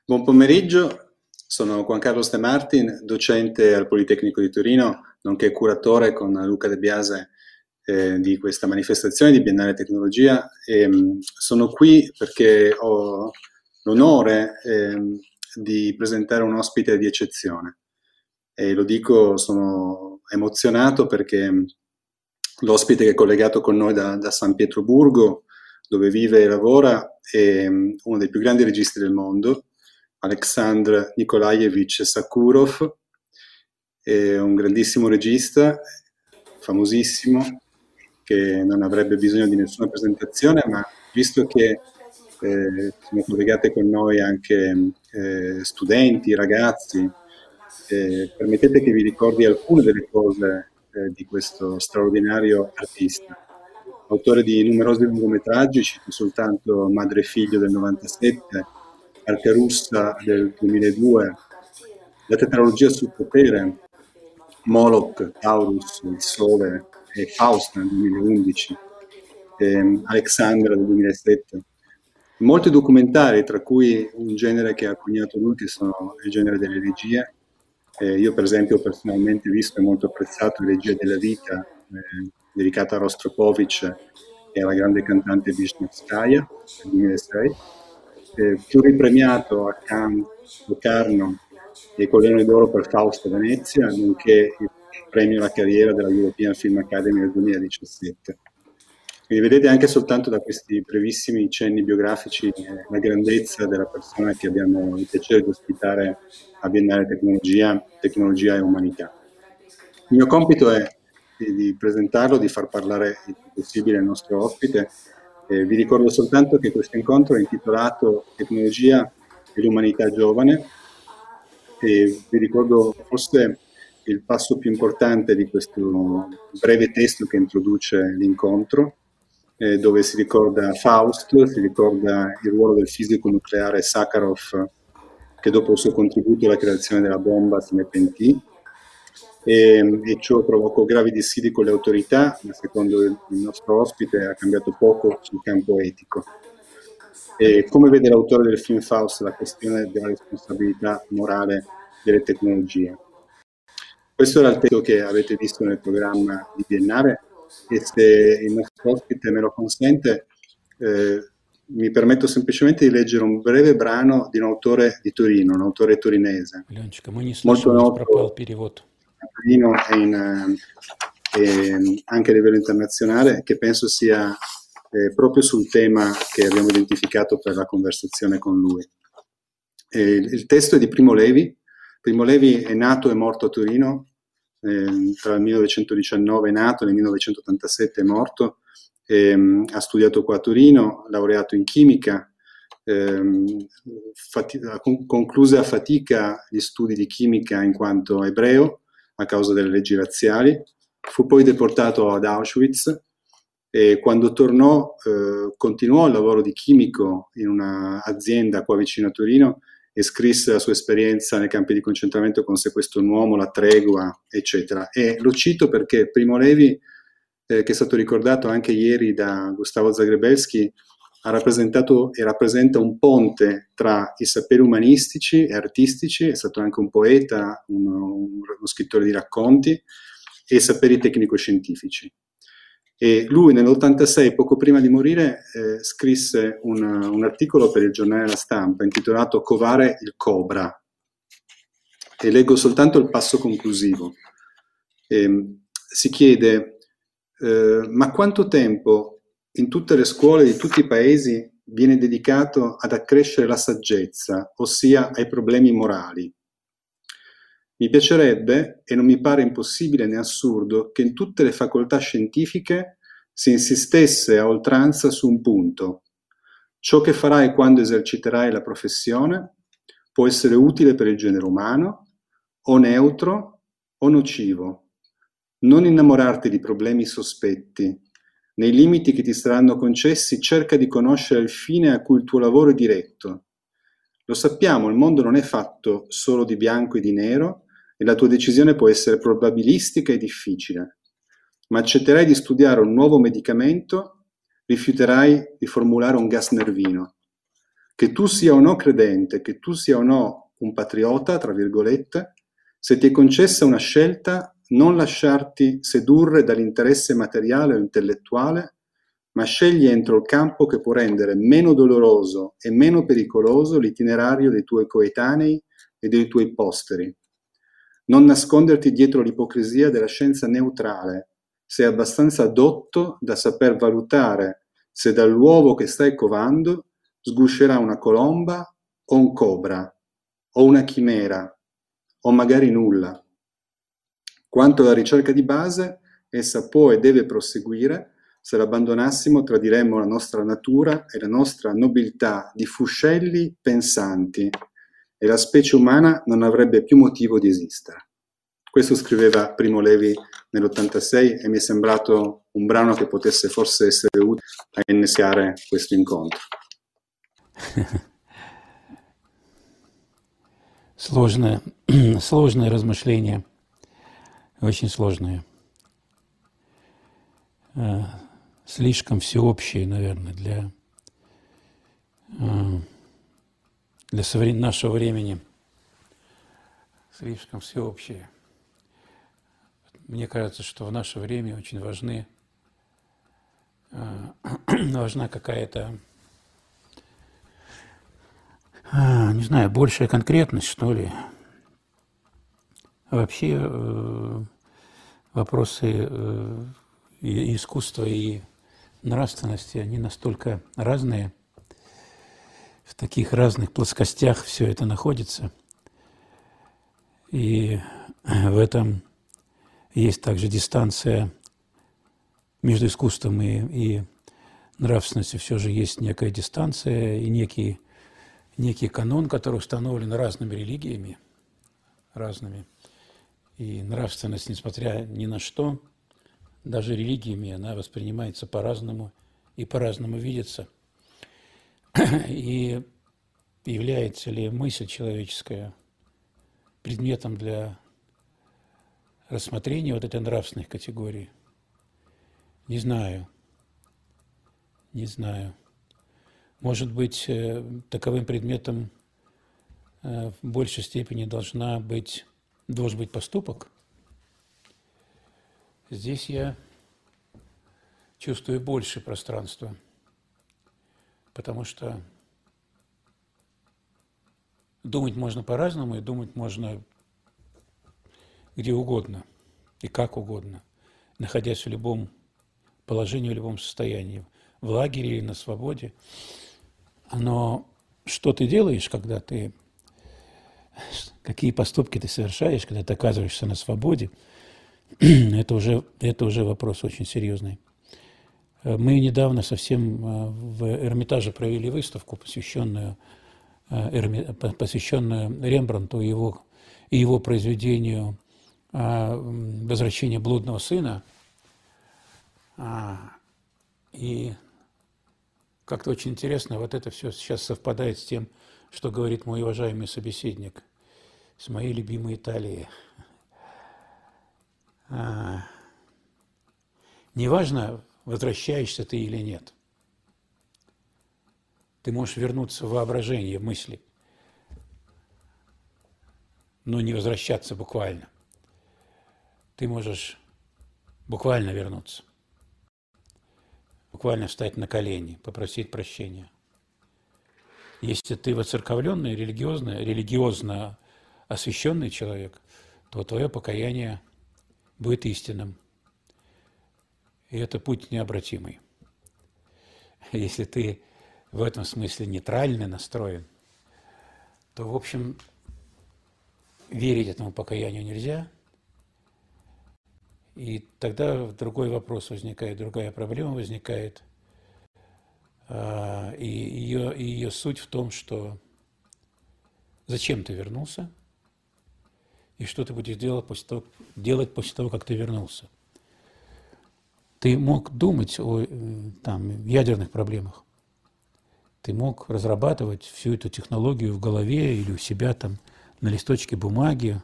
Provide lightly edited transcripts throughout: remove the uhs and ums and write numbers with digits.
Buon pomeriggio, sono Juan Carlos De Martin, docente al Politecnico di Torino, nonché curatore con Luca De Biase di questa manifestazione di Biennale Tecnologia. Sono qui perché ho l'onore di presentare un ospite di eccezione. E lo dico, sono emozionato perché l'ospite che è collegato con noi da San Pietroburgo, dove vive e lavora, è uno dei più grandi registi del mondo, Aleksandr Nikolaevich Sakurov, è un grandissimo regista, famosissimo, che non avrebbe bisogno di nessuna presentazione, ma visto che sono collegate con noi anche studenti, ragazzi, permettete che vi ricordi alcune delle cose di questo straordinario artista. Autore di numerosi lungometraggi, cito soltanto Madre e figlio del 97, Arca Russa del 2002, La tetralogia sul potere, Moloch, Taurus, Il Sole e Faust nel 2011, Alexandra del 2007. Molti documentari, tra cui un genere che ha coniato lui, che sono il genere delle regie. Io per esempio ho personalmente visto e molto apprezzato Regia della vita, dedicata a Rostropovich e alla grande cantante Wisniewskaja del 2006. Pluripremiato a Cannes, Locarno e con Leone d'Oro per Fausto Venezia, nonché il premio alla carriera della European Film Academy nel 2017. Quindi vedete anche soltanto da questi brevissimi cenni biografici la grandezza della persona che abbiamo il piacere di ospitare a Biennale Tecnologia e Umanità. Il mio compito è di presentarlo, di far parlare il più possibile il nostro ospite. Vi ricordo soltanto che questo incontro è intitolato Tecnologia e l'umanità giovane, e vi ricordo forse il passo più importante di questo breve testo che introduce l'incontro, dove si ricorda Faust, si ricorda il ruolo del fisico nucleare Sakharov, che dopo il suo contributo alla creazione della bomba se ne pentì, e ciò provocò gravi dissidi con le autorità, ma secondo il nostro ospite ha cambiato poco sul campo etico. E come vede l'autore del film Faust la questione della responsabilità morale delle tecnologie? Questo era il testo che avete visto nel programma di Biennale, e se il nostro ospite me lo consente, mi permetto semplicemente di leggere un breve brano di un autore di Torino, un autore torinese, Ленчика, мы не molto слышим, у нас пропал noto перевод. a Torino e anche a livello internazionale, che penso sia proprio sul tema che abbiamo identificato per la conversazione con lui. Il testo è di Primo Levi. Primo Levi è nato e morto a Torino, tra il 1919 è nato, nel 1987 è morto, ha studiato qua a Torino, laureato in chimica, concluse a fatica gli studi di chimica in quanto ebreo a causa delle leggi razziali, fu poi deportato ad Auschwitz e quando tornò continuò il lavoro di chimico in un'azienda qua vicino a Torino e scrisse la sua esperienza nei campi di concentramento con Se questo è un uomo, La tregua, eccetera. E lo cito perché Primo Levi, che è stato ricordato anche ieri da Gustavo Zagrebelsky, ha rappresentato e rappresenta un ponte tra i saperi umanistici e artistici, è stato anche un poeta, uno scrittore di racconti, e i saperi tecnico-scientifici. E lui nell'86, poco prima di morire, scrisse un articolo per il giornale La Stampa intitolato Covare il Cobra, e leggo soltanto il passo conclusivo. Si chiede, ma quanto tempo in tutte le scuole di tutti i paesi viene dedicato ad accrescere la saggezza, ossia ai problemi morali? Mi piacerebbe, e non mi pare impossibile né assurdo, che in tutte le facoltà scientifiche si insistesse a oltranza su un punto. Ciò che farai quando eserciterai la professione può essere utile per il genere umano, o neutro o nocivo. Non innamorarti di problemi sospetti. Nei limiti che ti saranno concessi, cerca di conoscere il fine a cui il tuo lavoro è diretto. Lo sappiamo, il mondo non è fatto solo di bianco e di nero, e la tua decisione può essere probabilistica e difficile, ma accetterai di studiare un nuovo medicamento, rifiuterai di formulare un gas nervino. Che tu sia o no credente, che tu sia o no un patriota, tra virgolette, se ti è concessa una scelta, non lasciarti sedurre dall'interesse materiale o intellettuale, ma scegli entro il campo che può rendere meno doloroso e meno pericoloso l'itinerario dei tuoi coetanei e dei tuoi posteri. Non nasconderti dietro l'ipocrisia della scienza neutrale, sei abbastanza dotto da saper valutare se dall'uovo che stai covando sguscerà una colomba o un cobra, o una chimera, o magari nulla. Quanto alla ricerca di base, essa può e deve proseguire. Se l'abbandonassimo tradiremmo la nostra natura e la nostra nobiltà di fuscelli pensanti e la specie umana non avrebbe più motivo di esistere. Questo scriveva Primo Levi nell'86 e mi è sembrato un brano che potesse forse essere utile a innescare questo incontro. Сложное размышление, очень сложное. Слишком всеобщее, наверное, для нашего времени. Слишком всеобщее. Мне кажется, что в наше время очень важна какая-то, не знаю, большая конкретность, что ли. Вообще вопросы и искусства, и нравственности, они настолько разные, в таких разных плоскостях все это находится. И в этом есть также дистанция между искусством и нравственностью. Все же есть некая дистанция и некий канон, который установлен разными религиями, разными. И нравственность, несмотря ни на что, даже религиями, она воспринимается по-разному и по-разному видится. И является ли мысль человеческая предметом для рассмотрения вот этой нравственной категории? Не знаю. Может быть, таковым предметом в большей степени должен быть поступок. Здесь я чувствую больше пространства, потому что думать можно по-разному, и думать можно где угодно и как угодно, находясь в любом положении, в любом состоянии, в лагере или на свободе. Но что ты делаешь, какие поступки ты совершаешь, когда ты оказываешься на свободе, это уже вопрос очень серьезный. Мы недавно совсем в Эрмитаже провели выставку, посвященную Рембрандту и его произведению «Возвращение блудного сына». И как-то очень интересно, вот это все сейчас совпадает с тем, что говорит мой уважаемый собеседник, с моей любимой Италии. Неважно, возвращаешься ты или нет. Ты можешь вернуться в воображение, в мысли, но не возвращаться буквально. Ты можешь буквально вернуться, буквально встать на колени, попросить прощения. Если ты воцерковленный, религиозно освященный человек, то твое покаяние будет истинным. И это путь необратимый. Если ты в этом смысле нейтрально настроен, то, в общем, верить этому покаянию нельзя. И тогда другой вопрос возникает, другая проблема возникает. И ее суть в том, что зачем ты вернулся и что ты будешь делать после того, как ты вернулся. Ты мог думать о ядерных проблемах. Ты мог разрабатывать всю эту технологию в голове или у себя на листочке бумаги,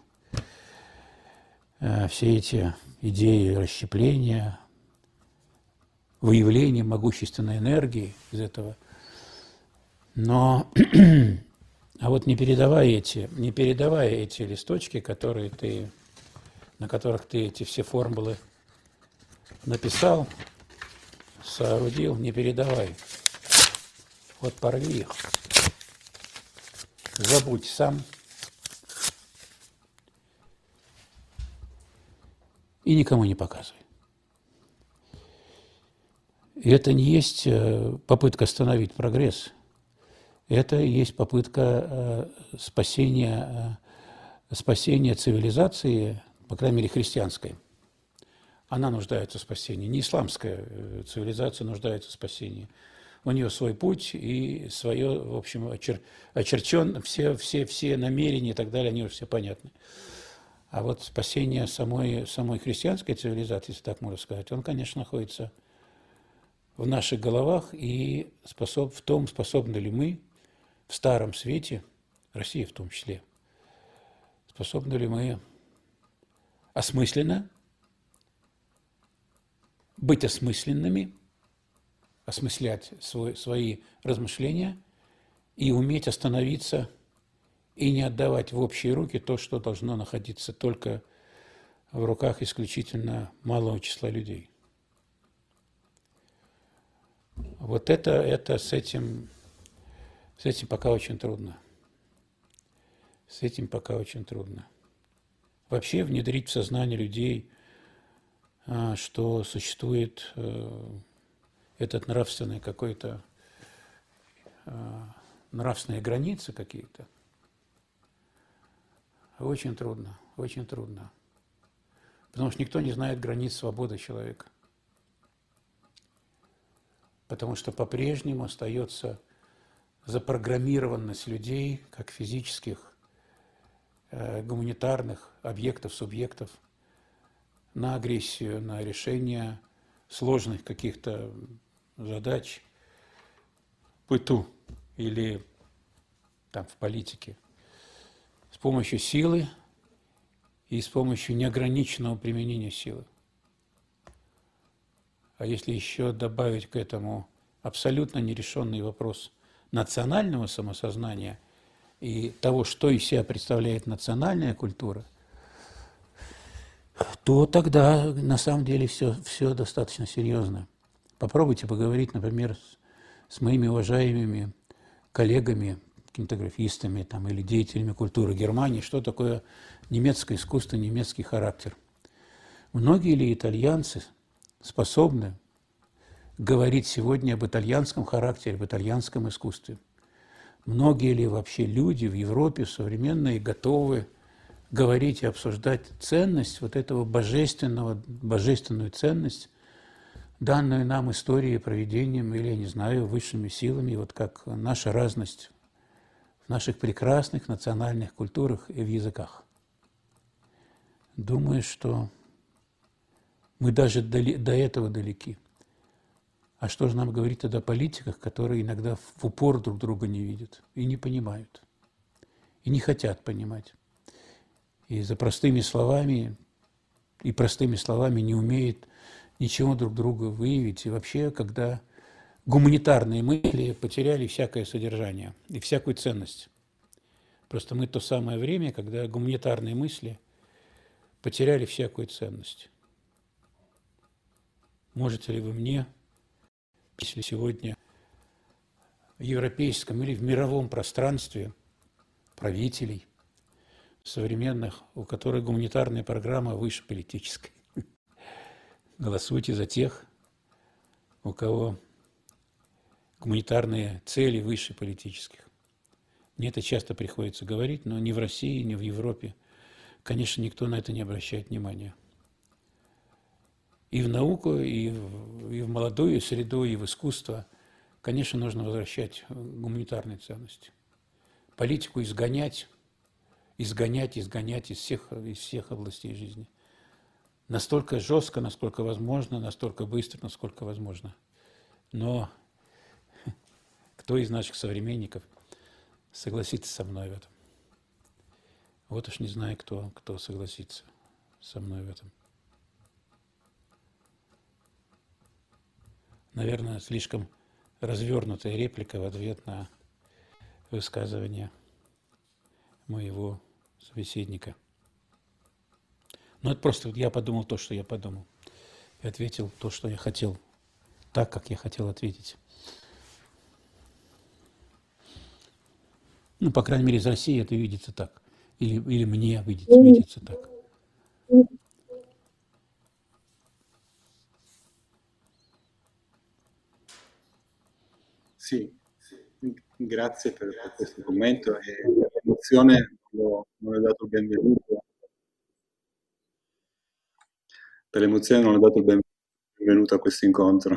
все эти идеи расщепления, выявления могущественной энергии из этого. Но, а вот не передавая эти листочки, на которых ты эти все формулы написал, соорудил, не передавай. Вот порви их. Забудь сам. И никому не показывай. И это не есть попытка остановить прогресс. Это и есть попытка спасения цивилизации, по крайней мере, христианской. Она нуждается в спасении. Не исламская цивилизация нуждается в спасении. У нее свой путь и свое, в общем, очерчен, все намерения и так далее, они уже все понятны. А вот спасение самой христианской цивилизации, если так можно сказать, он, конечно, находится в наших головах и в том, способны ли мы в Старом Свете, Россия в том числе, способны ли мы осмысленно быть осмысленными, осмыслять свои размышления и уметь остановиться и не отдавать в общие руки то, что должно находиться только в руках исключительно малого числа людей. Вот это с этим пока очень трудно. С этим пока очень трудно. Вообще внедрить в сознание людей, что существует этот нравственный какой-то, нравственные границы какие-то, очень трудно, очень трудно. Потому что никто не знает границ свободы человека. Потому что по-прежнему остается запрограммированность людей, как физических, гуманитарных объектов, субъектов, на агрессию, на решение сложных каких-то задач в быту или там в политике с помощью силы и с помощью неограниченного применения силы. А если еще добавить к этому абсолютно нерешенный вопрос национального самосознания и того, что из себя представляет национальная культура, то тогда на самом деле все достаточно серьезно. Попробуйте поговорить, например, с моими уважаемыми коллегами, кинематографистами там, или деятелями культуры Германии, что такое немецкое искусство, немецкий характер. Многие ли итальянцы способны говорить сегодня об итальянском характере, об итальянском искусстве? Многие ли вообще люди в Европе современные готовы говорить и обсуждать ценность вот этого божественную ценность, данную нам историей, провидением или, я не знаю, высшими силами, вот как наша разность в наших прекрасных национальных культурах и в языках? Думаю, что мы даже до этого далеки. А что же нам говорить тогда о политиках, которые иногда в упор друг друга не видят и не понимают, и не хотят понимать, и за простыми словами не умеют ничего друг друга выявить. И вообще, когда гуманитарные мысли потеряли всякое содержание и всякую ценность. Просто мы то самое время, когда гуманитарные мысли потеряли всякую ценность. Можете ли вы мне, если сегодня в европейском или в мировом пространстве правителей современных, у которых гуманитарная программа выше политической, голосуйте за тех, у кого гуманитарные цели выше политических. Мне это часто приходится говорить, но ни в России, ни в Европе, конечно, никто на это не обращает внимания. И в науку, и в молодую среду, и в искусство, конечно, нужно возвращать гуманитарные ценности. Политику изгонять из всех областей жизни. Настолько жестко, насколько возможно, настолько быстро, насколько возможно. Но кто из наших современников согласится со мной в этом? Вот уж не знаю, кто согласится со мной в этом. Наверное, слишком развернутая реплика в ответ на высказывания моего собеседника. Но это просто я подумал то, что я подумал. И ответил то, что я хотел, так, как я хотел ответить. Ну, по крайней мере, из России это видится так. Или мне видится так. Sì, grazie per questo commento e per l'emozione non ho dato il benvenuto. Per l'emozione non ho dato il benvenuto a questo incontro.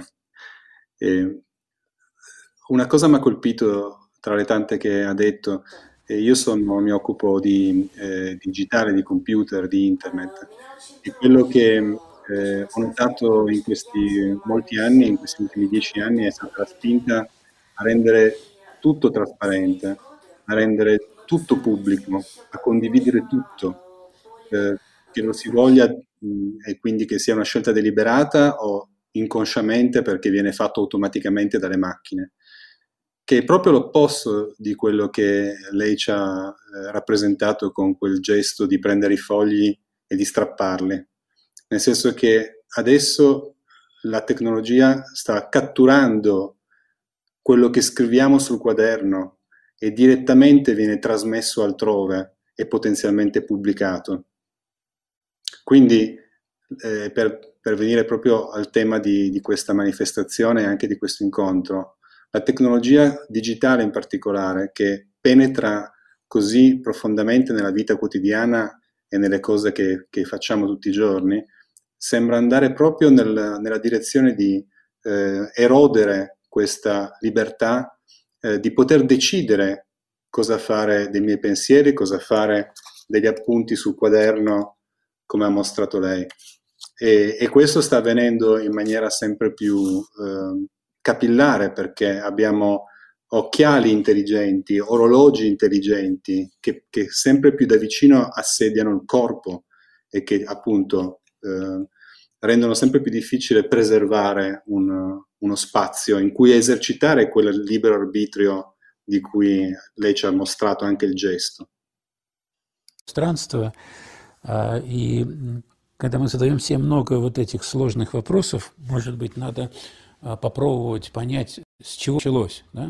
E una cosa mi ha colpito tra le tante che ha detto, io mi occupo di digitale, di computer, di internet, e quello che ho notato in questi molti anni, in questi ultimi 10 anni, è stata la spinta a rendere tutto trasparente, a rendere tutto pubblico, a condividere tutto, che lo si voglia, e quindi che sia una scelta deliberata o inconsciamente perché viene fatto automaticamente dalle macchine, che è proprio l'opposto di quello che lei ci ha rappresentato con quel gesto di prendere i fogli e di strapparli. Nel senso che adesso la tecnologia sta catturando quello che scriviamo sul quaderno e direttamente viene trasmesso altrove e potenzialmente pubblicato. Quindi, per venire proprio al tema di questa manifestazione e anche di questo incontro, la tecnologia digitale in particolare, che penetra così profondamente nella vita quotidiana e nelle cose che facciamo tutti i giorni, sembra andare proprio nella direzione di erodere questa libertà di poter decidere cosa fare dei miei pensieri, cosa fare degli appunti sul quaderno, come ha mostrato lei. E questo sta avvenendo in maniera sempre più capillare, perché abbiamo occhiali intelligenti, orologi intelligenti che sempre più da vicino assediano il corpo e che appunto rendono sempre più difficile preservare uno spazio in cui esercitare quel libero arbitrio di cui lei ci ha mostrato anche il gesto. Странство, и когда мы задаем себе много вот этих сложных вопросов, может быть, надо попробовать понять, с чего началось, да?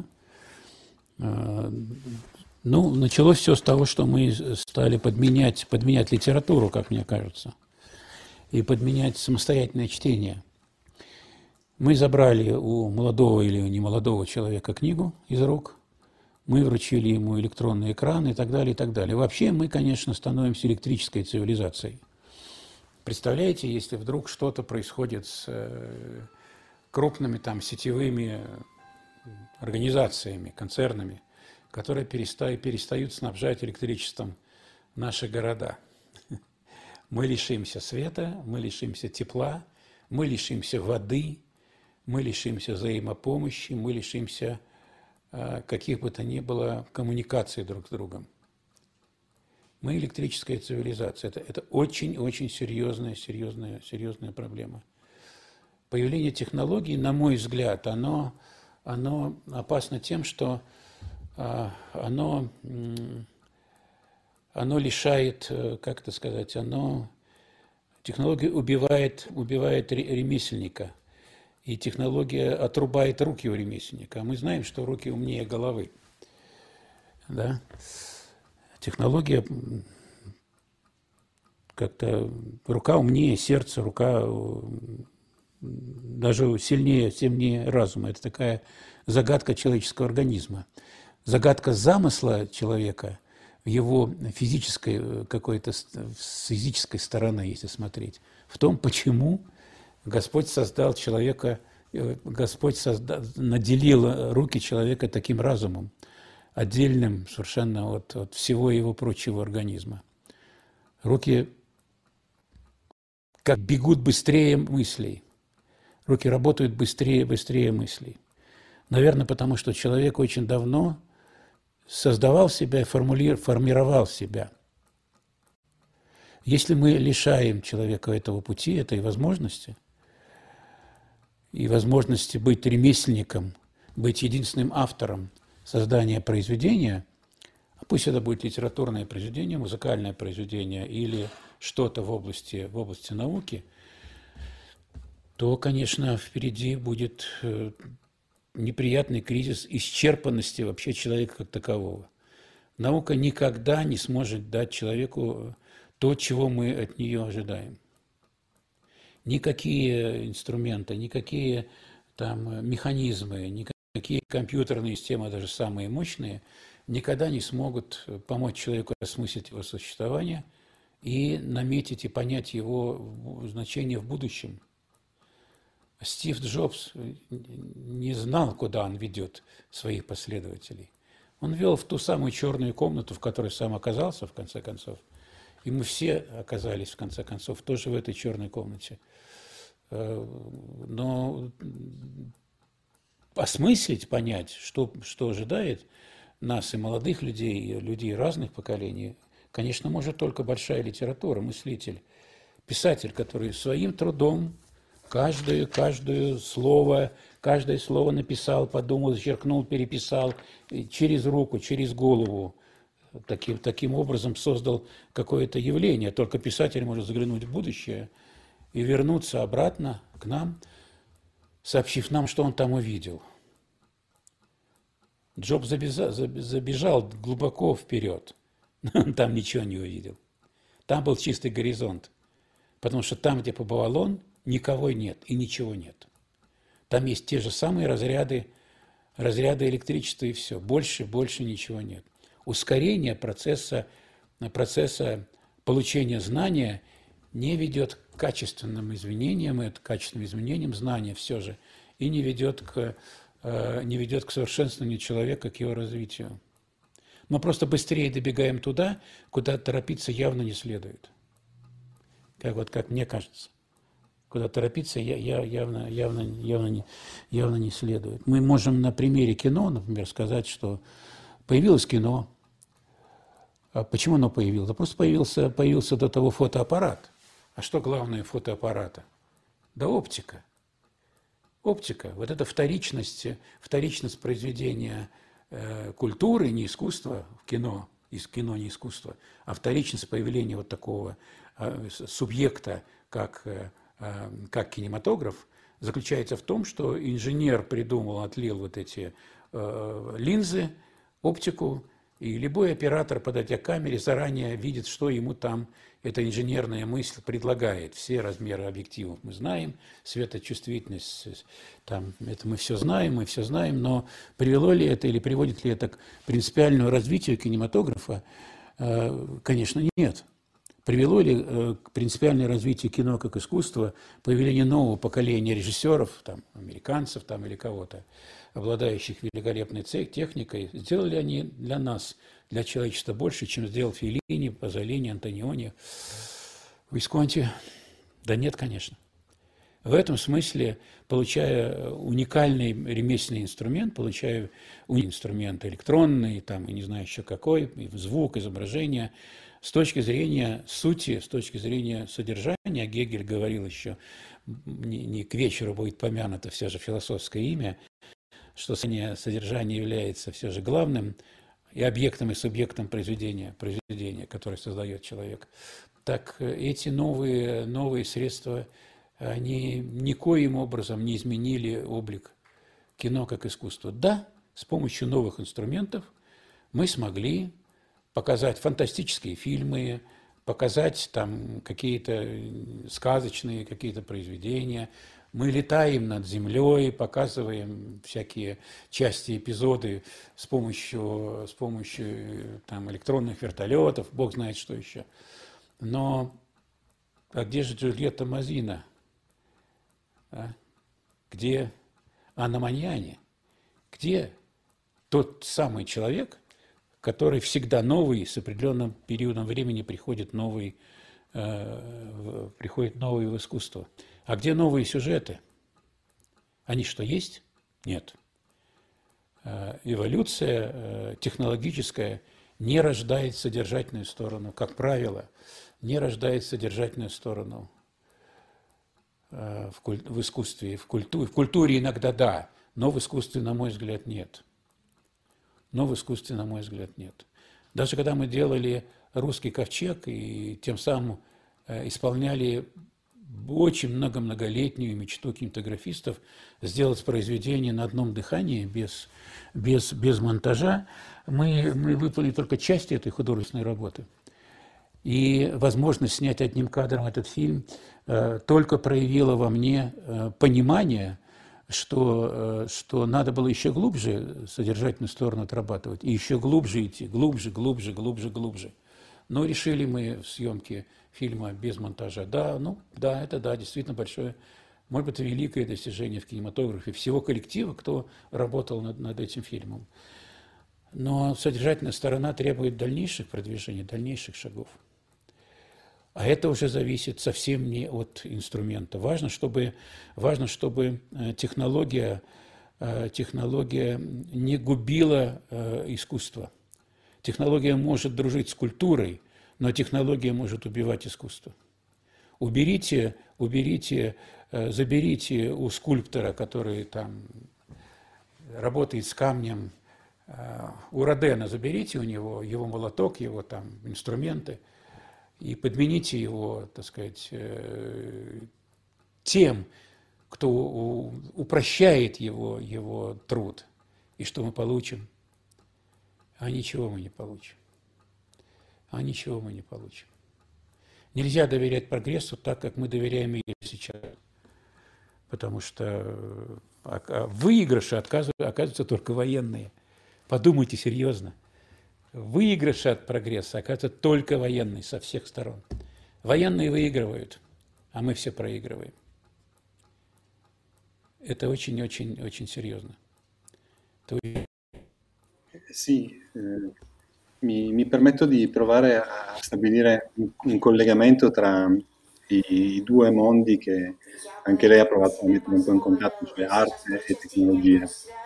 Ну, началось все с того, что мы стали подменять литературу, как мне кажется, и подменять самостоятельное чтение. Мы забрали у молодого или немолодого человека книгу из рук, мы вручили ему электронный экран и так далее, и так далее. Вообще мы, конечно, становимся электрической цивилизацией. Представляете, если вдруг что-то происходит с крупными там сетевыми организациями, концернами, которые перестают снабжать электричеством наши города. Мы лишимся света, мы лишимся тепла, мы лишимся воды, мы лишимся взаимопомощи, мы лишимся каких бы то ни было коммуникаций друг с другом. Мы электрическая цивилизация. Это очень-очень серьезная проблема. Появление технологий, на мой взгляд, оно опасно тем, что оно лишает, как это сказать, технология убивает ремесленника. И технология отрубает руки у ремесленника. А мы знаем, что руки умнее головы. Да? Технология как-то... Рука умнее сердца, рука даже сильнее разума. Это такая загадка человеческого организма. Загадка замысла человека в его физической какой-то, с физической стороны, если смотреть, в том, почему Господь создал человека, наделил руки человека таким разумом, отдельным совершенно от всего его прочего организма. Руки как бегут быстрее мыслей. Руки работают быстрее мыслей. Наверное, потому что человек очень давно создавал себя и формировал себя. Если мы лишаем человека этого пути, этой возможности, и возможности быть ремесленником, быть единственным автором создания произведения, а пусть это будет литературное произведение, музыкальное произведение или что-то в области науки, то, конечно, впереди будет неприятный кризис исчерпанности вообще человека как такового. Наука никогда не сможет дать человеку то, чего мы от нее ожидаем. Никакие инструменты, никакие там механизмы, никакие компьютерные системы, даже самые мощные, никогда не смогут помочь человеку осмыслить его существование и наметить и понять его значение в будущем. Стив Джобс не знал, куда он ведет своих последователей. Он вел в ту самую черную комнату, в которой сам оказался, в конце концов. И мы все оказались, в конце концов, тоже в этой черной комнате. Но осмыслить, понять, что ожидает нас и молодых людей, и людей разных поколений, конечно, может только большая литература, мыслитель, писатель, который своим трудом каждое слово написал, подумал, зачеркнул, переписал через руку, через голову. Таким образом создал какое-то явление. Только писатель может заглянуть в будущее и вернуться обратно к нам, сообщив нам, что он там увидел. Джобс забежал глубоко вперед, но он там ничего не увидел. Там был чистый горизонт, потому что там, где побывал он, никого нет и ничего нет. Там есть те же самые разряды электричества и все. Больше ничего нет. Ускорение процесса получения знания не ведет к качественным изменениям, это качественным изменениям знания все же, и не ведет к совершенствованию человека, к его развитию. Мы просто быстрее добегаем туда, куда торопиться явно не следует. Как мне кажется. Куда торопиться явно не следует. Мы можем на примере кино, например, сказать, что появилось кино. А почему оно появилось? Да просто появился до того фотоаппарат. А что главное фотоаппарата? Да оптика. Оптика. Вот эта вторичность произведения культуры, не искусства в кино, из кино не искусство, а вторичность появления вот такого субъекта, как кинематограф, заключается в том, что инженер придумал, отлил вот эти линзы, оптику, и любой оператор, подойдя к камере, заранее видит, что ему там эта инженерная мысль предлагает. Все размеры объективов мы знаем, светочувствительность, там, это мы все знаем, но привело ли это или приводит ли это к принципиальному развитию кинематографа? Конечно, нет. Привело ли к принципиальному развитию кино как искусства появление нового поколения режиссеров, там, американцев там, или кого-то, обладающих великолепной техникой? Сделали они для нас, для человечества больше, чем сделал Феллини, Пазолини, Антониони, Висконти? Да нет, конечно. В этом смысле, получая уникальный ремесленный инструмент, получая инструмент электронный, там, и не знаю еще какой, звук, изображение, с точки зрения сути, с точки зрения содержания, Гегель говорил еще, не к вечеру будет помянуто все же философское имя, что содержание является все же главным и объектом, и субъектом произведения, которое создает человек. Так эти новые средства, они никоим образом не изменили облик кино как искусства. Да, с помощью новых инструментов мы смогли показать фантастические фильмы, показать там какие-то сказочные какие-то произведения. Мы летаем над землей, показываем всякие части, эпизоды с помощью там, электронных вертолетов, бог знает что еще. Но а где же Джульетта Мазина? Где Анна Маньяни? Где тот самый человек, который всегда новый, с определенным периодом времени приходит новый в искусство? А где новые сюжеты? Они что, есть? Нет. Эволюция технологическая не рождает содержательную сторону, как правило, не рождает содержательную сторону в искусстве, в культуре иногда да, но в искусстве, на мой взгляд, нет. но в искусстве, на мой взгляд, нет. Даже когда мы делали «Русский ковчег» и тем самым исполняли очень многолетнюю мечту кинематографистов сделать произведение на одном дыхании, без монтажа, мы выполнили только часть этой художественной работы. И возможность снять одним кадром этот фильм только проявила во мне понимание, что надо было еще глубже содержательную сторону отрабатывать, и еще глубже идти, глубже. Но решили мы в съемке фильма без монтажа. Это действительно большое, может быть, великое достижение в кинематографе всего коллектива, кто работал над этим фильмом. Но содержательная сторона требует дальнейших продвижений, дальнейших шагов. А это уже зависит совсем не от инструмента. Важно, чтобы технология не губила искусство. Технология может дружить с культурой, но технология может убивать искусство. Заберите у скульптора, который там работает с камнем, у Родена, заберите у него его молоток, его там инструменты, и подмените его, так сказать, тем, кто упрощает его труд. И что мы получим? А ничего мы не получим. Нельзя доверять прогрессу так, как мы доверяем ей сейчас. Потому что выигрыши оказываются только военные. Подумайте серьезно. Выигрыши от прогресса оказываются только военные со всех сторон. Военные выигрывают, а мы все проигрываем. Это очень серьезно. Sì, mi permetto di provare a stabilire un collegamento tra i due mondi che anche lei ha provato a mettere un po' in contatto, cioè arte e tecnologia.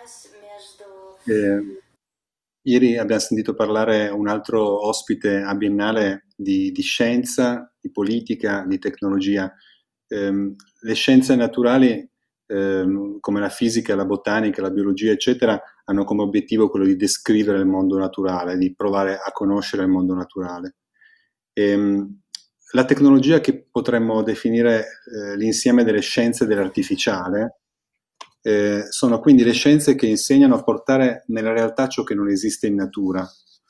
Ieri abbiamo sentito parlare un altro ospite a Biennale di scienza, di politica, di tecnologia. Le scienze naturali, come la fisica, la botanica, la biologia, eccetera, hanno come obiettivo quello di descrivere il mondo naturale, di provare a conoscere il mondo naturale. La tecnologia, che potremmo definire l'insieme delle scienze dell'artificiale, sono quindi le scienze che insegnano a portare nella realtà ciò che non esiste in natura.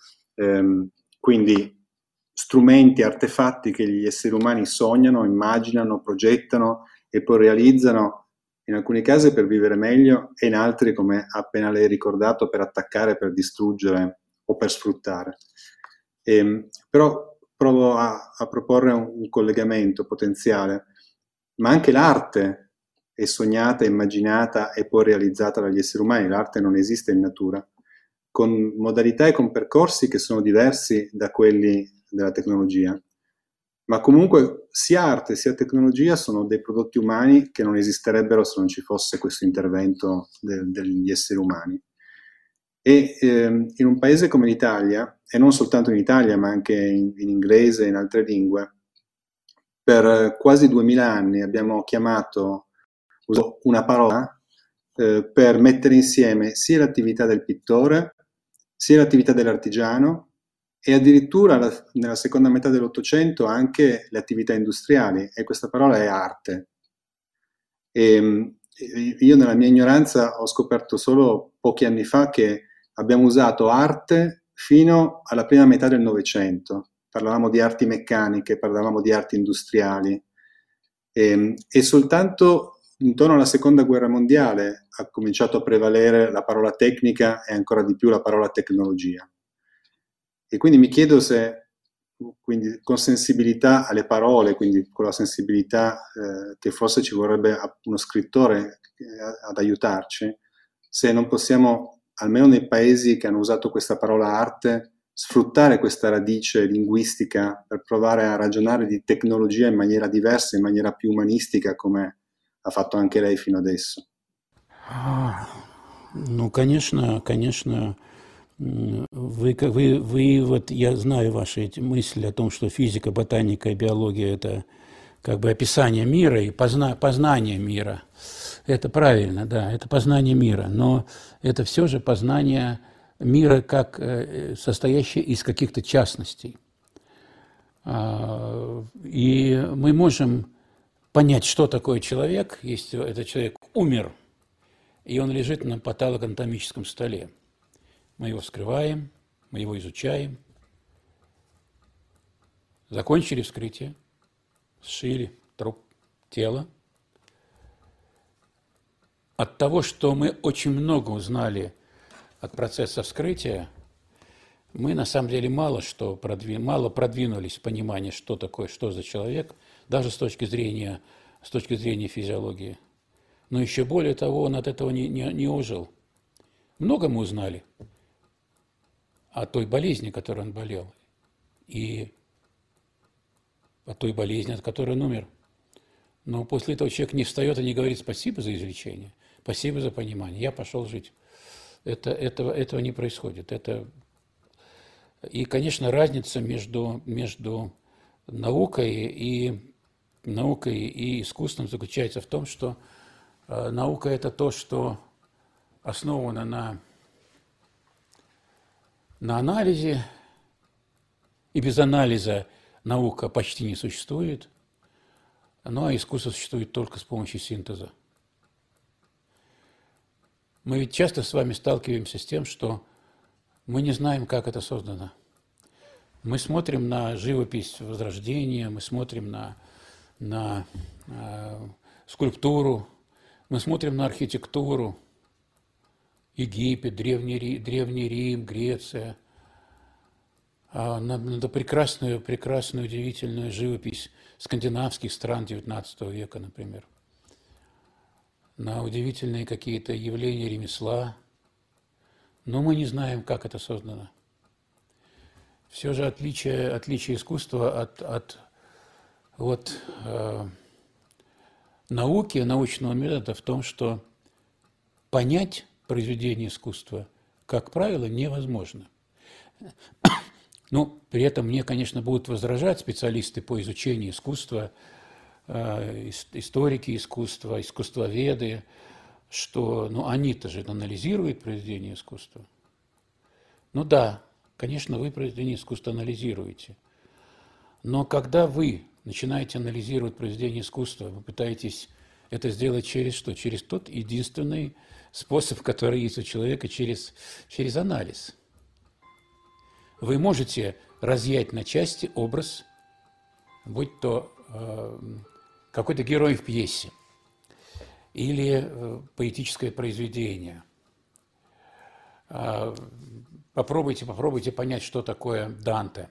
Quindi strumenti, artefatti che gli esseri umani sognano, immaginano, progettano e poi realizzano, in alcuni casi per vivere meglio e in altri, come ha appena lei ricordato, per attaccare, per distruggere o per sfruttare. Però provo a proporre un collegamento potenziale, ma anche l'arte è sognata, immaginata e poi realizzata dagli esseri umani. L'arte non esiste in natura, con modalità e con percorsi che sono diversi da quelli della tecnologia. Ma comunque sia arte sia tecnologia sono dei prodotti umani che non esisterebbero se non ci fosse questo intervento degli esseri umani. E in un paese come l'Italia, e non soltanto in Italia ma anche in inglese e in altre lingue, per quasi 2000 anni abbiamo usato una parola per mettere insieme sia l'attività del pittore, sia l'attività dell'artigiano e addirittura nella seconda metà dell'Ottocento anche le attività industriali, e questa parola è arte. E io nella mia ignoranza ho scoperto solo pochi anni fa che abbiamo usato arte fino alla prima metà del Novecento. Parlavamo di arti meccaniche, parlavamo di arti industriali e soltanto intorno alla Seconda Guerra Mondiale ha cominciato a prevalere la parola tecnica e ancora di più la parola tecnologia. E quindi mi chiedo se, quindi, con sensibilità alle parole, quindi con la sensibilità che forse ci vorrebbe uno scrittore ad aiutarci, se non possiamo, almeno nei paesi che hanno usato questa parola arte, sfruttare questa radice linguistica per provare a ragionare di tecnologia in maniera diversa, in maniera più umanistica, come ha fatto anche lei fino adesso. Ну, конечно, вы вот, я знаю ваши эти мысли о том, что физика, ботаника и биология – это как бы описание мира и познание мира. Это правильно, да, это познание мира, но это все же познание мира как состоящий из каких-то частностей. И мы можем понять, что такое человек, если этот человек умер, и он лежит на патологоанатомическом столе. Мы его вскрываем, мы его изучаем. Закончили вскрытие, сшили труп, тело. От того, что мы очень много узнали от процесса вскрытия, мы на самом деле мало продвинулись в понимании, что такое, что за человек, даже с точки зрения физиологии. Но еще более того, он от этого не ужил. Много мы узнали о той болезни, которой он болел, и о той болезни, от которой он умер. Но после этого человек не встает и не говорит спасибо за излечение, спасибо за понимание, я пошел жить. Этого не происходит. И, конечно, разница между наукой и искусством заключается в том, что наука – это то, что основано на анализе, и без анализа наука почти не существует, ну а искусство существует только с помощью синтеза. Мы ведь часто с вами сталкиваемся с тем, что мы не знаем, как это создано. Мы смотрим на живопись Возрождения, мы смотрим на скульптуру, мы смотрим на архитектуру, Египет, Древний Рим, Греция, на прекрасную, удивительную живопись скандинавских стран XIX века, например, на удивительные какие-то явления ремесла, но мы не знаем, как это создано. Все же отличие искусства от науки, научного метода в том, что понять произведение искусства, как правило, невозможно. Но при этом мне, конечно, будут возражать специалисты по изучению искусства, историки искусства, искусствоведы, что они-то же анализируют произведение искусства. Ну да, конечно, вы произведение искусства анализируете. Но когда вы начинаете анализировать произведение искусства, вы пытаетесь это сделать через что? Через тот единственный способ, который есть у человека, через анализ. Вы можете разъять на части образ, будь то какой-то герой в пьесе или поэтическое произведение. Попробуйте понять, что такое Данте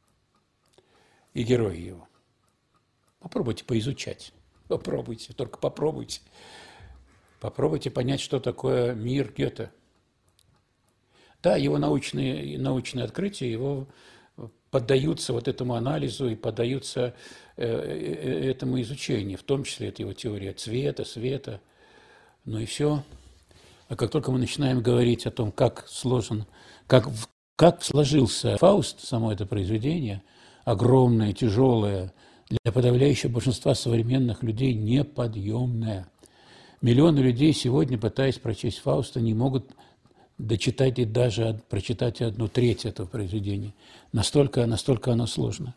и герои его. Попробуйте поизучать. Только попробуйте. Попробуйте понять, что такое мир Гёте. Да, его научные открытия его поддаются вот этому анализу и поддаются этому изучению, в том числе это его теория цвета, света, ну и все. А как только мы начинаем говорить о том, как сложился Фауст, само это произведение, огромное, тяжелое, для подавляющего большинства современных людей неподъемное. Миллионы людей сегодня, пытаясь прочесть Фауста, не могут дочитать и даже прочитать 1/3 этого произведения. Настолько оно сложно.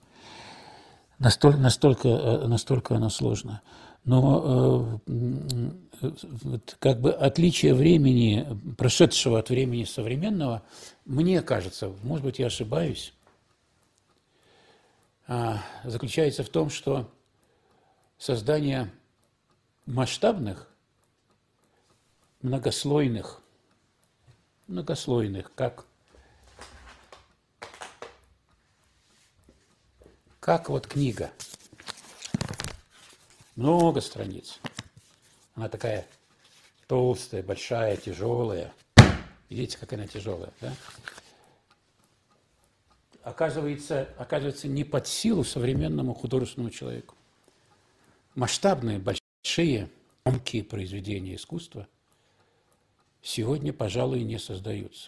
Настолько оно сложно. Но как бы отличие времени, прошедшего от времени современного, мне кажется, может быть, я ошибаюсь, заключается в том, что создание масштабных, многослойных, как вот книга. Много страниц. Она такая толстая, большая, тяжелая. Видите, как она тяжелая, да? Оказывается, не под силу современному художественному человеку. Масштабные, большие, громкие произведения искусства сегодня, пожалуй, не создаются.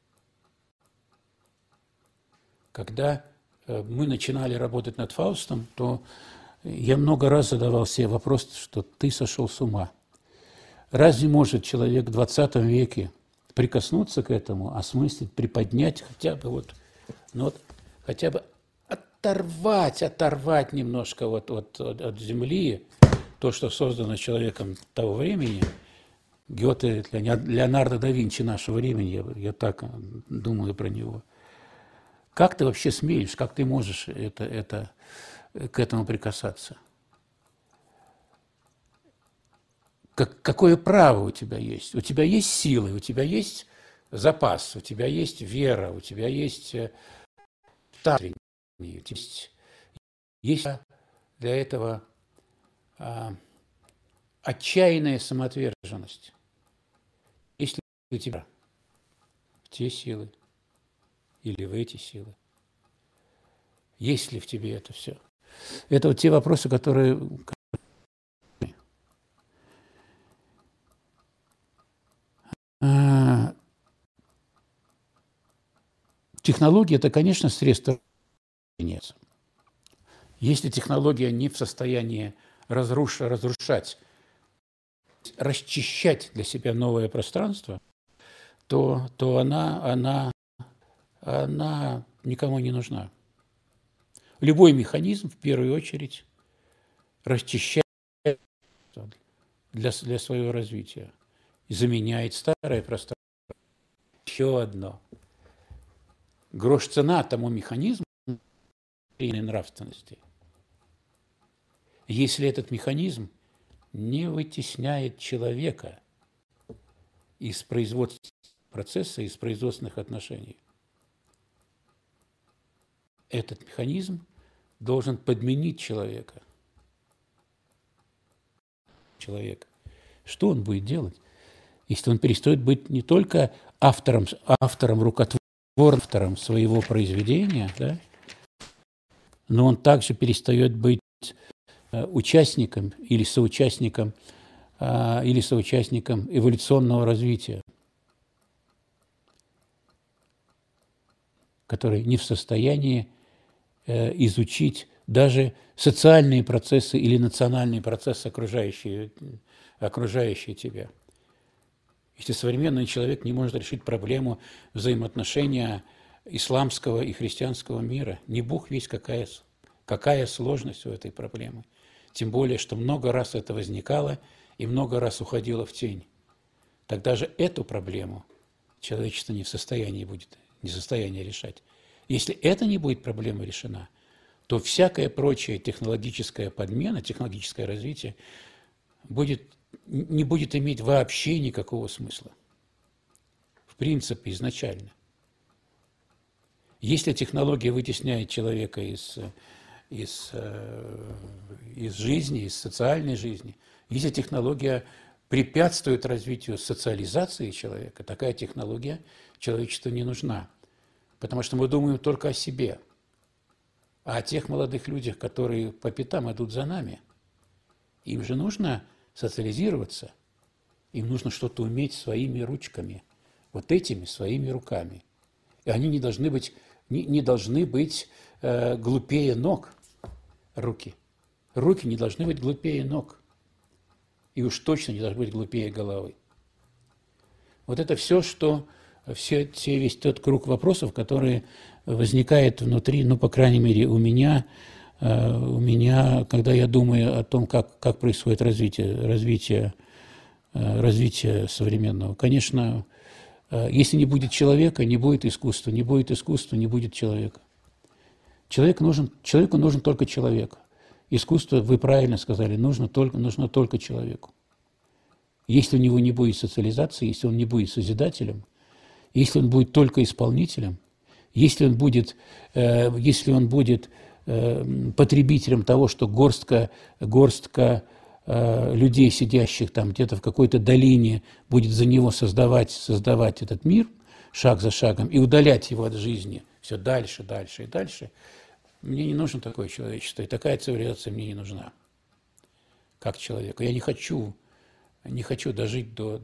Когда мы начинали работать над Фаустом, то я много раз задавал себе вопрос, что ты сошел с ума. Разве может человек в 20 веке прикоснуться к этому, осмыслить, приподнять, хотя бы вот, ну вот, хотя бы оторвать немножко вот от земли то, что создано человеком того времени, Гёте, Леонардо да Винчи нашего времени, я так думаю про него. Как ты вообще смеешь, как ты можешь к этому прикасаться? Какое право у тебя есть? У тебя есть силы, у тебя есть запас, у тебя есть вера, у тебя есть внутренний, у тебя есть для этого отчаянная самоотверженность. Есть ли у тебя в те силы или в эти силы? Есть ли в тебе это все? Это вот те вопросы, которые... Технология – это, конечно, средство. Если технология не в состоянии разрушать, расчищать для себя новое пространство, то она никому не нужна. Любой механизм, в первую очередь, расчищает для своего развития и заменяет старое пространство. Еще одно. Грош цена тому механизму нравственности. Если этот механизм не вытесняет человека из производственного процесса, из производственных отношений, этот механизм должен подменить человека. Что он будет делать, если он перестает быть не только автором, рукотворным, автором своего произведения, да, но он также перестает быть участником или соучастником эволюционного развития, который не в состоянии изучить даже социальные процессы или национальные процессы, окружающие тебя. Если современный человек не может решить проблему взаимоотношения исламского и христианского мира, не бог весть какая сложность у этой проблемы. Тем более, что много раз это возникало и много раз уходило в тень. Тогда же эту проблему человечество не в состоянии решать. Если это не будет проблема решена, то всякая прочая технологическая подмена, технологическое развитие не будет иметь вообще никакого смысла. В принципе, изначально. Если технология вытесняет человека из жизни, из социальной жизни, если технология препятствует развитию социализации человека, такая технология человечеству не нужна. Потому что мы думаем только о себе. А о тех молодых людях, которые по пятам идут за нами, им же нужно социализироваться, им нужно что-то уметь своими ручками, вот этими своими руками. И они не должны быть глупее ног, руки. Руки не должны быть глупее ног. И уж точно не должны быть глупее головы. Вот это все, весь тот круг вопросов, которые возникает внутри, ну, по крайней мере, у меня, когда я думаю о том, как происходит развитие современного. Конечно, если не будет человека, не будет искусства, не будет искусства, не будет человека. Человеку нужен только человек. Искусство, вы правильно сказали, нужно только человеку. Если у него не будет социализации, если он не будет созидателем, если он будет только исполнителем, если он будет потребителем того, что горстка людей, сидящих там где-то в какой-то долине, будет за него создавать этот мир шаг за шагом и удалять его от жизни все дальше, дальше и дальше, мне не нужно такое человечество, и такая цивилизация мне не нужна, как человеку. Я не хочу дожить до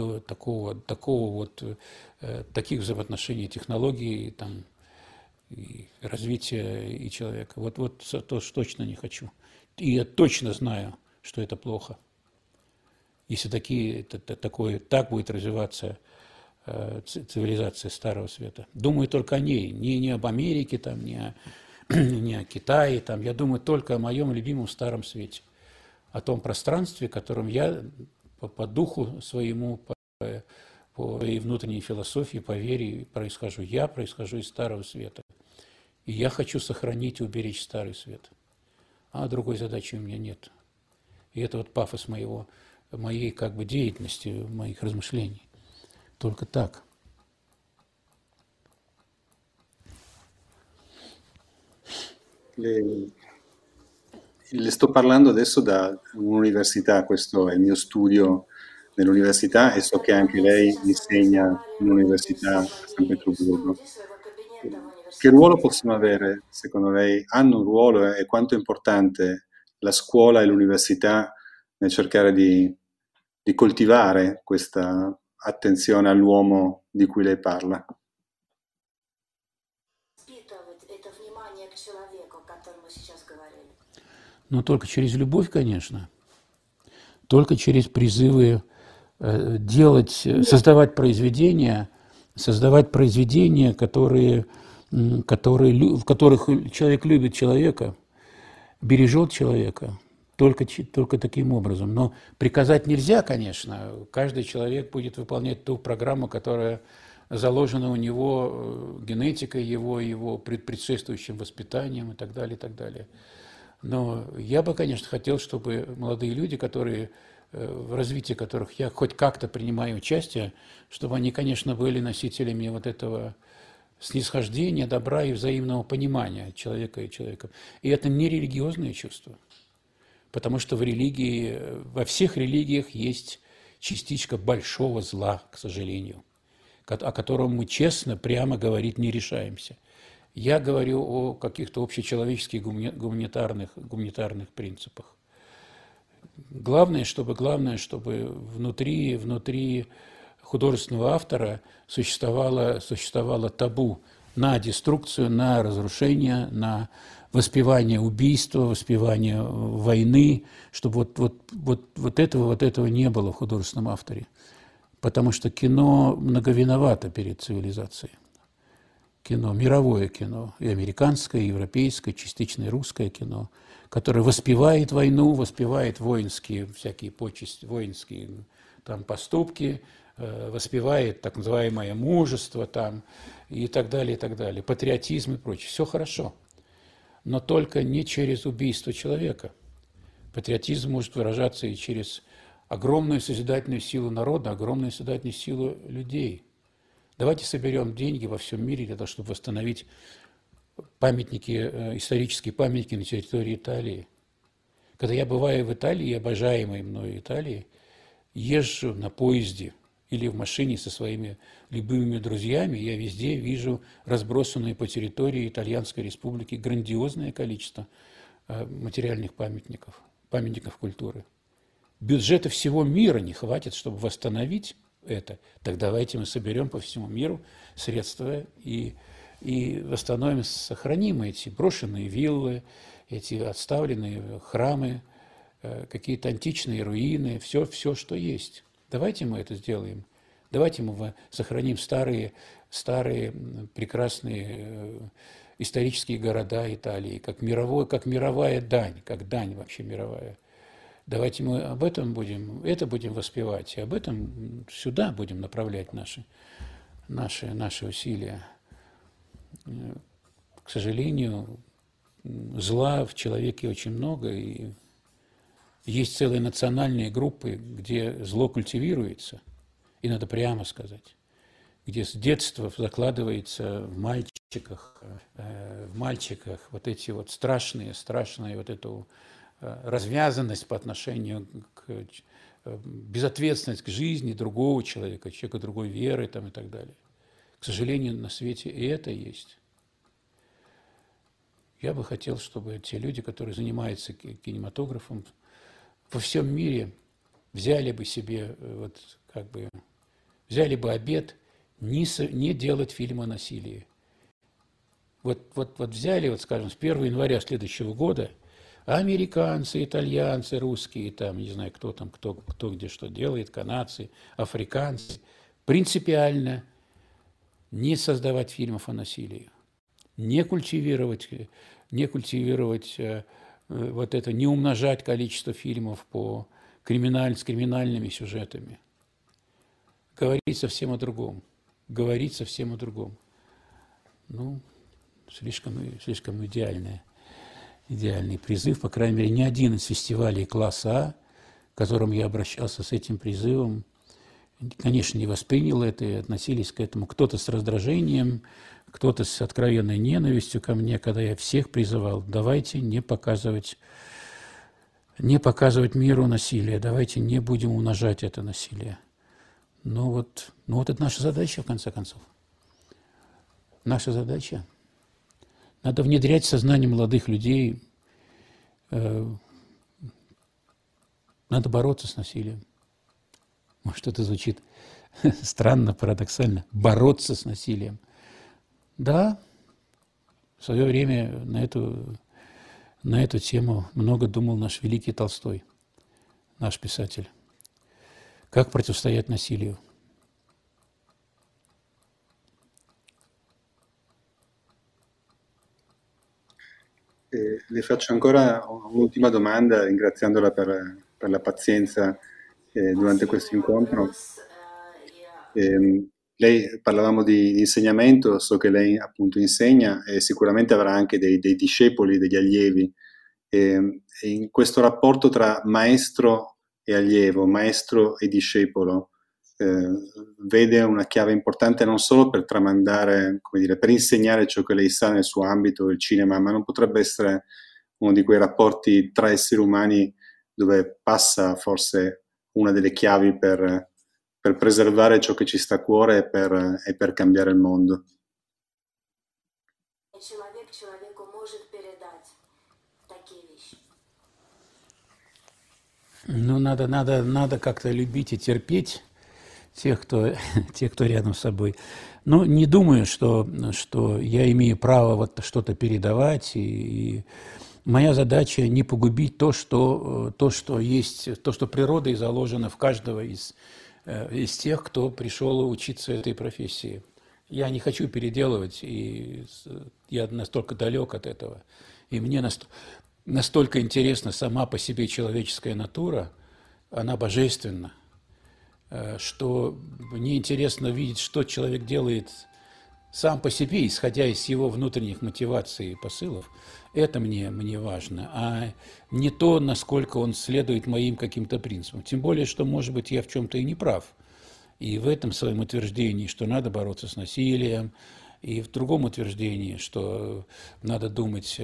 таких взаимоотношений, технологий там, и развития и человека. Вот то точно не хочу. И я точно знаю, что это плохо. Если так будет развиваться цивилизация Старого Света. Думаю только о ней, не об Америке, там, не о Китае. Там. Я думаю только о моем любимом Старом Свете, о том пространстве, в котором я по духу своему, по своей внутренней философии, по вере происхожу. Я происхожу из Старого Света. И я хочу сохранить и уберечь Старый Свет. А другой задачи у меня нет. И это вот пафос моей как бы деятельности, моих размышлений. Только так. Le sto parlando adesso da un'università, questo è il mio studio nell'università e so che anche lei insegna in un'università a San Pietroburgo. Che ruolo possono avere, secondo lei? Hanno un ruolo e quanto è importante la scuola e l'università nel cercare di coltivare questa attenzione all'uomo di cui lei parla? Но только через любовь, конечно. Только через призывы создавать произведения, в которых человек любит человека, бережет человека. Только таким образом. Но приказать нельзя, конечно. Каждый человек будет выполнять ту программу, которая заложена у него генетикой, его предшествующим воспитанием и так далее, и так далее. Но я бы, конечно, хотел, чтобы молодые люди, в развитии которых я хоть как-то принимаю участие, чтобы они, конечно, были носителями вот этого снисхождения, добра и взаимного понимания человека и человека. И это не религиозное чувство, потому что во всех религиях есть частичка большого зла, к сожалению, о котором мы честно, прямо говорить не решаемся. Я говорю о каких-то общечеловеческих гуманитарных принципах. Главное, чтобы внутри художественного автора существовало табу на деструкцию, на разрушение, на воспевание убийства, воспевание войны, чтобы вот этого не было в художественном авторе. Потому что кино многовиновато перед цивилизацией. Кино, мировое кино, и американское, и европейское, частично и русское кино, которое воспевает войну, воспевает воинские всякие почести, воинские там поступки, воспевает так называемое мужество там, и так далее, патриотизм и прочее. Все хорошо, но только не через убийство человека. Патриотизм может выражаться и через огромную созидательную силу народа, огромную созидательную силу людей. Давайте соберем деньги во всем мире для того, чтобы восстановить исторические памятники на территории Италии. Когда я бываю в Италии, обожаемой мной Италии, езжу на поезде или в машине со своими любимыми друзьями, я везде вижу разбросанные по территории Итальянской Республики грандиозное количество материальных памятников культуры. Бюджета всего мира не хватит, чтобы восстановить это. Так давайте мы соберем по всему миру средства и восстановим, сохраним эти брошенные виллы, эти отставленные храмы, какие-то античные руины, все, что есть. Давайте мы это сделаем. Давайте мы сохраним старые прекрасные исторические города Италии, как мировая дань, как дань вообще мировая. Давайте мы будем воспевать, и об этом сюда будем направлять наши усилия. К сожалению, зла в человеке очень много, и есть целые национальные группы, где зло культивируется, и надо прямо сказать, где с детства закладывается в мальчиках вот эти вот страшные вот эту развязанность по отношению к безответственность к жизни другого человека другой веры там, и так далее. К сожалению, на свете и это есть. Я бы хотел, чтобы те люди, которые занимаются кинематографом, во всем мире взяли бы обет не делать фильм о насилии. Вот взяли, скажем, с 1 января следующего года американцы, итальянцы, русские, там, не знаю, кто где что делает, канадцы, африканцы, принципиально не создавать фильмов о насилии, не культивировать вот это, не умножать количество фильмов с криминальными сюжетами. Говорить совсем о другом. Говорить совсем о другом. Ну, слишком идеальный призыв. По крайней мере, ни один из фестивалей класса А, к которым я обращался с этим призывом, конечно, не воспринял это и относились к этому. Кто-то с раздражением, кто-то с откровенной ненавистью ко мне, когда я всех призывал: давайте не показывать миру насилие, давайте не будем умножать это насилие. Ну вот это наша задача, в конце концов. Наша задача. Надо внедрять в сознание молодых людей. Надо бороться с насилием. Может, это звучит странно, парадоксально. Бороться с насилием. Да, в свое время на эту тему много думал наш великий Толстой, наш писатель. Как противостоять насилию? Le faccio ancora un'ultima domanda, ringraziandola per la pazienza durante questo incontro. Lei, parlavamo di insegnamento, so che lei appunto insegna e sicuramente avrà anche dei discepoli, degli allievi. E in questo rapporto tra maestro e allievo, maestro e discepolo, vede una chiave importante non solo per tramandare, come dire, per insegnare ciò che lei sa nel suo ambito, il cinema, ma non potrebbe essere uno di quei rapporti tra esseri umani dove passa forse una delle chiavi per preservare ciò che ci sta a cuore e per cambiare il mondo. Ну, надо как-то любить и терпеть тех, кто рядом с собой. Но не думаю, что я имею право вот что-то передавать. И моя задача не погубить то, что есть, то, что природой заложено в каждого из тех, кто пришел учиться этой профессии. Я не хочу переделывать, и я настолько далек от этого. И мне настолько интересна сама по себе человеческая натура, она божественна, что мне интересно видеть, что человек делает сам по себе, исходя из его внутренних мотиваций и посылов. Это мне важно, а не то, насколько он следует моим каким-то принципам. Тем более, что, может быть, я в чем-то и не прав. И в этом своем утверждении, что надо бороться с насилием, и в другом утверждении, что надо думать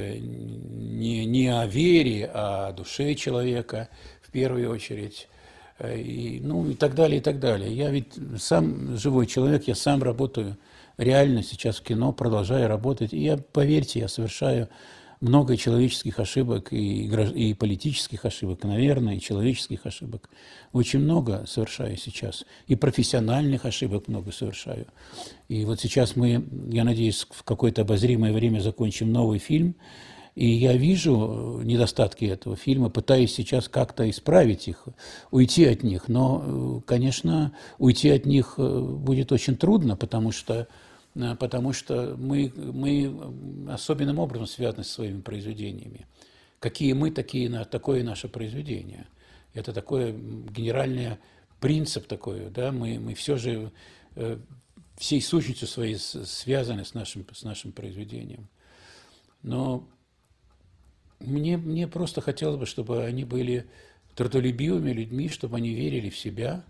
не о вере, а о душе человека в первую очередь, и так далее, и так далее. Я ведь сам живой человек, я сам работаю реально сейчас в кино, продолжаю работать, и поверьте, я совершаю много человеческих ошибок и политических ошибок, наверное, и человеческих ошибок. Очень много совершаю сейчас. И профессиональных ошибок много совершаю. И вот сейчас я надеюсь, в какое-то обозримое время закончим новый фильм. И я вижу недостатки этого фильма, пытаюсь сейчас как-то исправить их, уйти от них. Но, конечно, уйти от них будет очень трудно, потому что мы особенным образом связаны со своими произведениями. Какие мы, такое наше произведение. Это такой генеральный принцип такой, да, мы все же всей сущностью своей связаны с нашим произведением. Но мне просто хотелось бы, чтобы они были трудолюбивыми людьми, чтобы они верили в себя.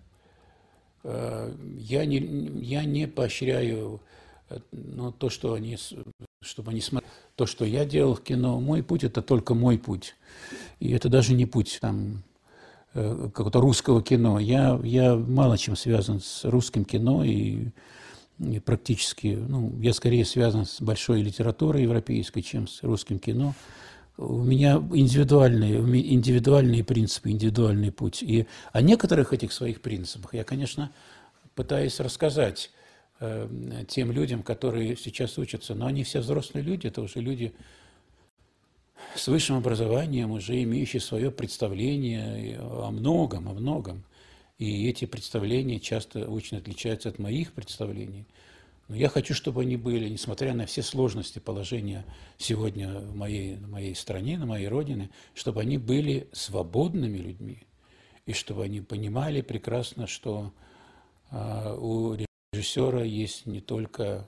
Я не поощряю то, чтобы они смотрели, то, что я делал в кино. Мой путь – это только мой путь. И это даже не путь какого-то русского кино. Я мало чем связан с русским кино и практически, я скорее связан с большой литературой европейской, чем с русским кино. У меня индивидуальные принципы, индивидуальный путь. И о некоторых этих своих принципах я, конечно, пытаюсь рассказать тем людям, которые сейчас учатся. Но они все взрослые люди, это уже люди с высшим образованием, уже имеющие свое представление о многом. И эти представления часто очень отличаются от моих представлений. Но я хочу, чтобы они были, несмотря на все сложности положения сегодня в моей стране, на моей родине, чтобы они были свободными людьми, и чтобы они понимали прекрасно, что у режиссера есть не только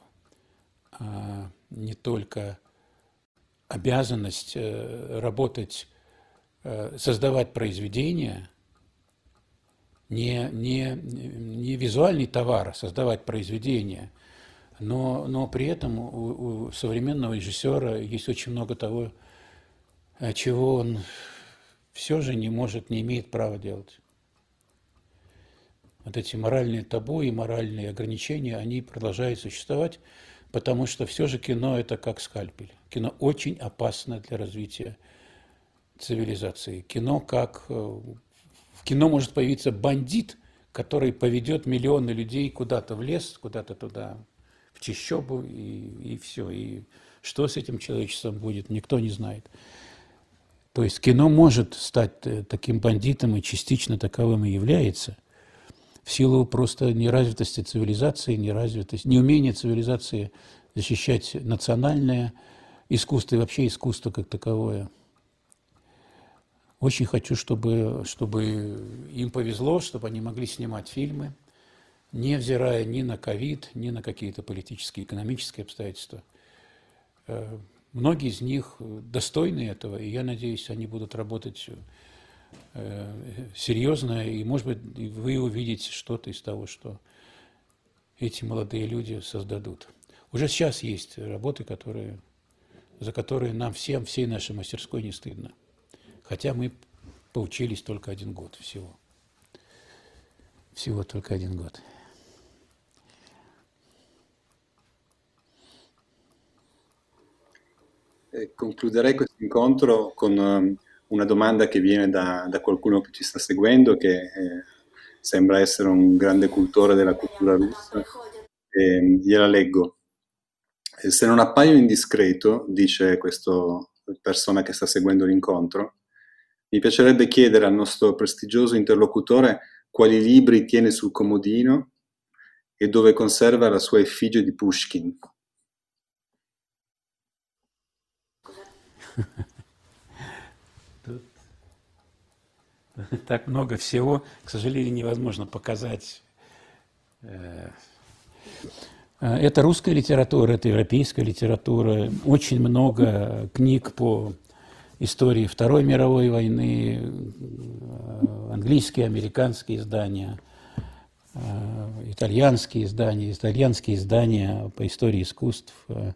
обязанность работать, создавать произведения, не визуальный товар, а создавать произведения, но при этом у современного режиссера есть очень много того, чего он все же не может, не имеет права делать. Вот эти моральные табу и моральные ограничения, они продолжают существовать, потому что все же кино – это как скальпель. Кино очень опасно для развития цивилизации. В кино может появиться бандит, который поведет миллионы людей куда-то в лес, куда-то туда, в чащобу, и все. И что с этим человечеством будет, никто не знает. То есть кино может стать таким бандитом и частично таковым и является, в силу просто неразвитости цивилизации, неумения цивилизации защищать национальное искусство и вообще искусство как таковое. Очень хочу, чтобы им повезло, чтобы они могли снимать фильмы, невзирая ни на ковид, ни на какие-то политические, экономические обстоятельства. Многие из них достойны этого, и я надеюсь, они будут работать серьезно, и, может быть, вы увидите что-то из того, что эти молодые люди создадут. Уже сейчас есть работы, за которые нам всем, всей нашей мастерской не стыдно. Хотя мы поучились только 1 год всего. Всего только 1 god. Concluderei questo incontro con una domanda che viene da qualcuno che ci sta seguendo, che sembra essere un grande cultore della cultura russa. Gliela leggo. Se non appaio indiscreto, dice questa persona che sta seguendo l'incontro, mi piacerebbe chiedere al nostro prestigioso interlocutore quali libri tiene sul comodino e dove conserva la sua effigie di Pushkin. Тут так много всего, к сожалению, невозможно показать. Это русская литература, это европейская литература, очень много книг по истории Второй мировой войны, английские, американские издания, итальянские издания по истории искусств.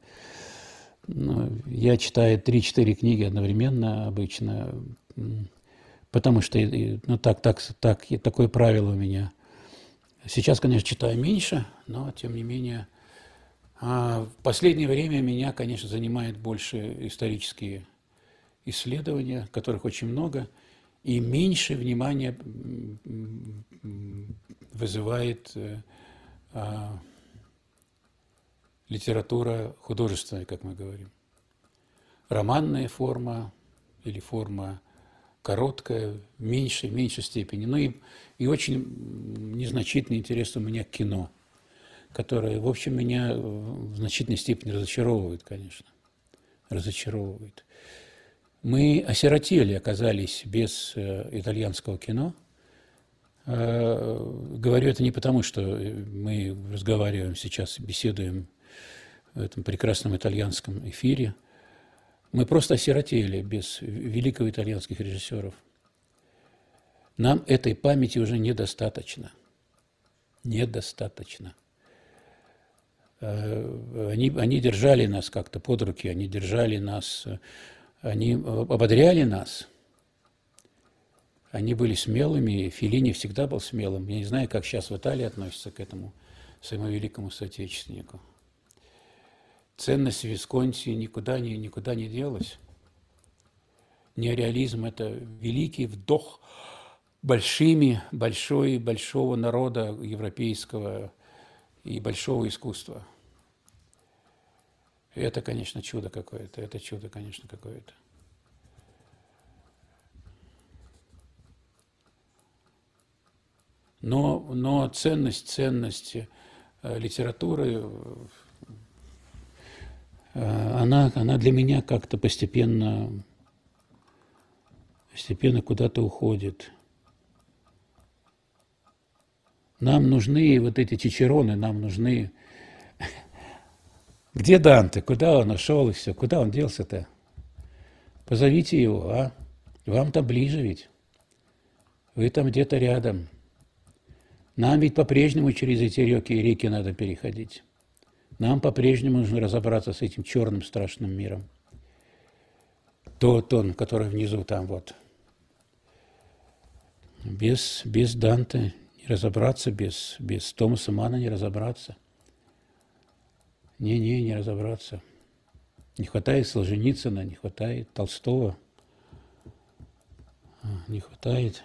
Я читаю 3-4 книги одновременно обычно, потому что такое правило у меня. Сейчас, конечно, читаю меньше, но тем не менее. В последнее время меня, конечно, занимают больше исторические исследования, которых очень много, и меньше внимания вызывает литература художественная, как мы говорим. Романная форма или форма короткая в меньшей степени. Ну и очень незначительный интерес у меня к кино, которое, в общем, меня в значительной степени разочаровывает, конечно. Разочаровывает. Мы осиротели, оказались без итальянского кино. Говорю это не потому, что мы разговариваем сейчас, беседуем в этом прекрасном итальянском эфире. Мы просто осиротели без великого итальянских режиссеров. Нам этой памяти уже недостаточно. Недостаточно. Они держали нас как-то под руки, они держали нас, они ободряли нас. Они были смелыми, Феллини всегда был смелым. Я не знаю, как сейчас в Италии относятся к этому своему великому соотечественнику. Ценность Висконти никуда не делась. Неореализм – это великий вдох большого народа европейского и большого искусства. И это, конечно, чудо какое-то. Это чудо, конечно, какое-то. Но ценность литературы, она для меня как-то постепенно куда-то уходит. Нам нужны вот эти чичероны, нам нужны... Где Данте? Куда он ушел и все? Куда он делся-то? Позовите его, а? Вам-то ближе ведь. Вы там где-то рядом. Нам ведь по-прежнему через эти реки надо переходить. Нам по-прежнему нужно разобраться с этим черным страшным миром. Тот он, который внизу там вот. Без Данте не разобраться, без Томаса Манна не разобраться. Не разобраться. Не хватает Солженицына, не хватает Толстого. Не хватает.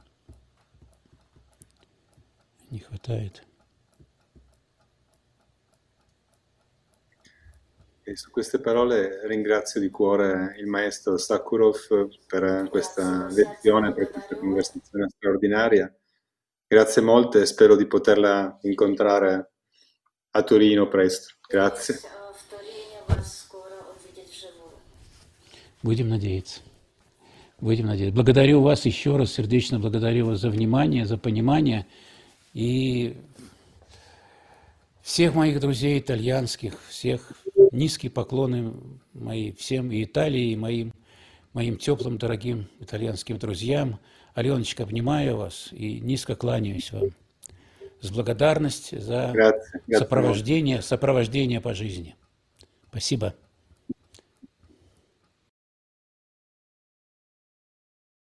E su queste parole ringrazio di cuore il maestro Sakharov per questa lezione, per questa conversazione straordinaria. Grazie molte e spero di poterla incontrare a Torino presto. Grazie. Будем надеяться. Благодарю вас еще раз, сердечно благодарю вас за внимание, за понимание. И всех моих друзей итальянских, всех низкие поклоны мои всем и Италии, и моим теплым, дорогим итальянским друзьям. Аленочка, обнимаю вас и низко кланяюсь вам. С благодарностью за сопровождение по жизни. Спасибо.